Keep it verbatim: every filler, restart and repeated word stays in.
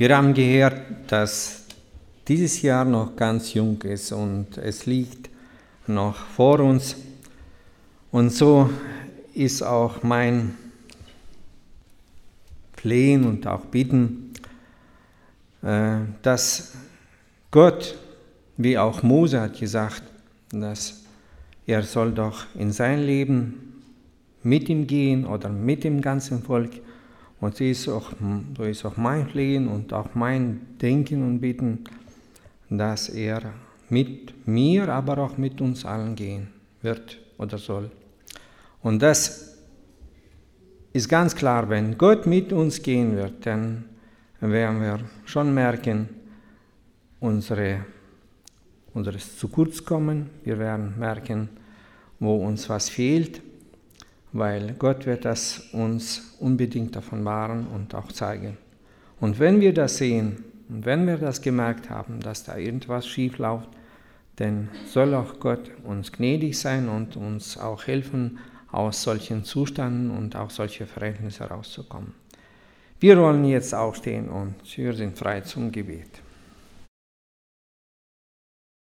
Wir haben gehört, dass dieses Jahr noch ganz jung ist und es liegt noch vor uns. Und so ist auch mein Flehen und auch Bitten, dass Gott, wie auch Mose hat gesagt, dass er soll doch in sein Leben mit ihm gehen oder mit dem ganzen Volk. Und so ist auch, so ist auch mein Flehen und auch mein Denken und Bitten, dass er mit mir, aber auch mit uns allen gehen wird oder soll. Und das ist ganz klar, wenn Gott mit uns gehen wird, dann werden wir schon merken, unsere, unseres zu kurz kommen. Wir werden merken, wo uns was fehlt, weil Gott wird das uns unbedingt offenbaren und auch zeigen. Und wenn wir das sehen und wenn wir das gemerkt haben, dass da irgendwas schief läuft, dann soll auch Gott uns gnädig sein und uns auch helfen, aus solchen Zuständen und auch solche Verhältnisse rauszukommen. Wir wollen jetzt aufstehen und wir sind frei zum Gebet.